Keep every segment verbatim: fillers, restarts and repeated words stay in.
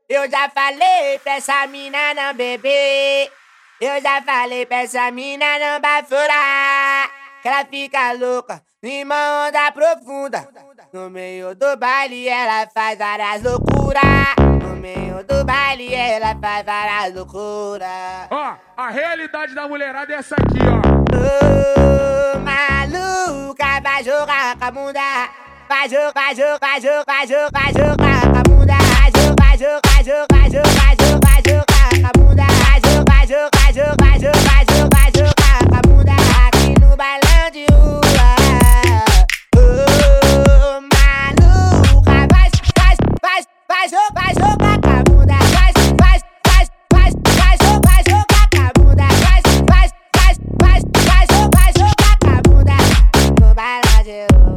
Eu já falei pra essa mina não beber. Eu já falei pra essa mina não baforar. Que ela fica louca, numa onda profunda. No meio do baile ela faz várias loucuras. No meio do baile ela faz várias loucuras. Ó, a realidade da mulherada é essa aqui, ó. Ô, maluca, vai jogar com a bunda. Vai jogar, jogar, jogar, jogar, jogar com a bunda. Vai jogar, jogar, jogar, jogar, jogar, jogar com a bunda. Vai jogar, jogar, jogar, jogar, jogar, jogar com a bunda. Aqui no bailão de rua. Ô, maluca, vai, vai, vai, vai jogar, jogar com a bunda. Vai, vai, vai, vai, vai jogar, jogar com a bunda. Vai, vai, vai, vai, vai jogar, jogar com a bunda. No bailão de rua.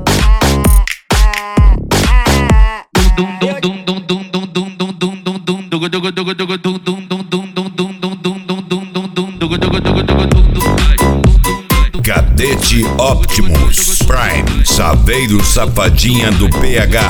Cadete Optimus Prime, Saveiro Safadinha do P H.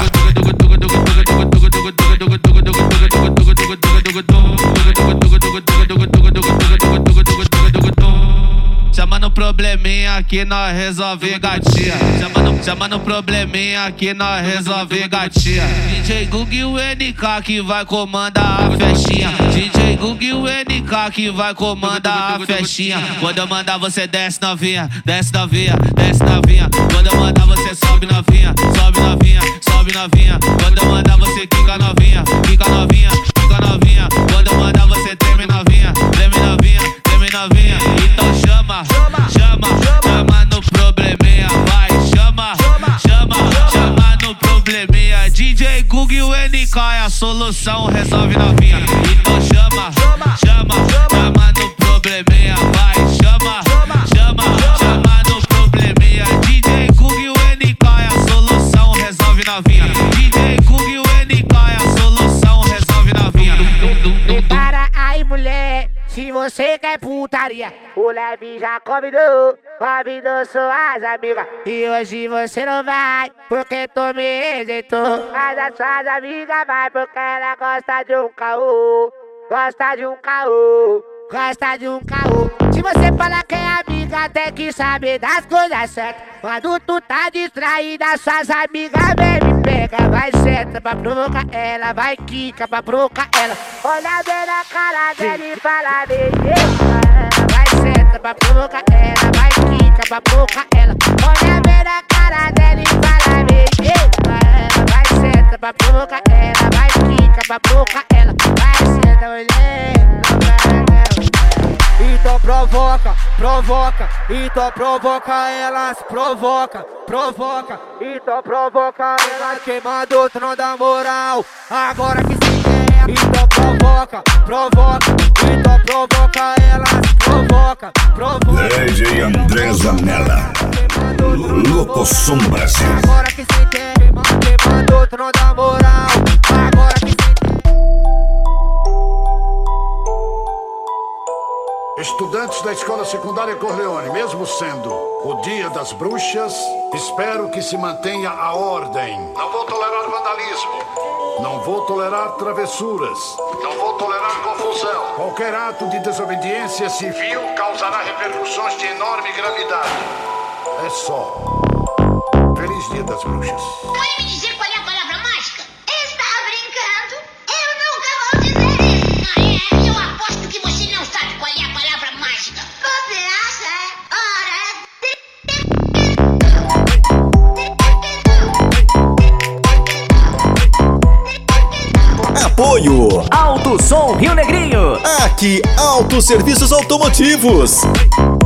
Chama no probleminha que nós resolve gatinha. Chama no, chama no probleminha que nós resolve gatinha. D J Gug e o N K que vai comandar a festinha. D J Gug e o N K que vai comandar a festinha. Quando eu mandar você desce novinha, desce novinha, desce novinha. Quando eu mandar você sobe novinha, sobe novinha, sobe novinha. Quando eu mandar você quica novinha, quica novinha, quica novinha. Quando eu mandar você treme novinha, treme novinha, treme novinha. Então chama, chama, chama, chama no probleminha, vai, chama, chama, chama no probleminha. D J Gug e o N K é a solução, resolve novinha. Então chama, chama, chama, chama no probleminha, vai, chama, chama, chama no probleminha. D J Gug e o N K é a solução, resolve novinha. D J Gug e o N K é a solução, resolve novinha. Prepara aí, mulher, se você quer putaria, o Leve já convidou, convidou suas amigas. E hoje você não vai, porque tu me rejeitou. Mas as suas amigas vai, porque ela gosta de um caô. Gosta de um caô, gosta de um caô. Se você falar que é amiga, tem que saber das coisas certas. Quando tu tá distraída, suas amigas vem me pega. Vai senta pra provocar ela, vai quica pra provocar ela. Olha bem na cara dela e fala bem. Vai senta pra provocar ela, vai quica pra provocar ela. Olha bem na cara dela e fala bem. Vai senta pra provocar ela, vai quica pra provocar ela. Vai senta, mulher. Então provoca, provoca, então provoca elas, provoca, provoca, então provoca elas. Quem mandou tu não dá moral, agora que se quer. Então provoca, provoca, então provoca elas, provoca, provoca. D J André Zanella, Locosom Brasil. Agora que se quer, quem mandou tu não dá moral, agora que se quer. Estudantes da Escola Secundária Corleone, mesmo sendo o Dia das Bruxas, espero que se mantenha a ordem. Não vou tolerar vandalismo. Não vou tolerar travessuras. Não vou tolerar confusão. Qualquer ato de desobediência civil causará repercussões de enorme gravidade. É só. Feliz Dia das Bruxas. Pode me dizer qual é a palavra mágica? Está brincando? Eu nunca vou dizer isso. Ah, é? Eu aposto que você não sabe qual é a palavra mágica. Você acha? Ora, Apoio Alto Som Rio Negrinho. Aqui, Auto Serviços Automotivos.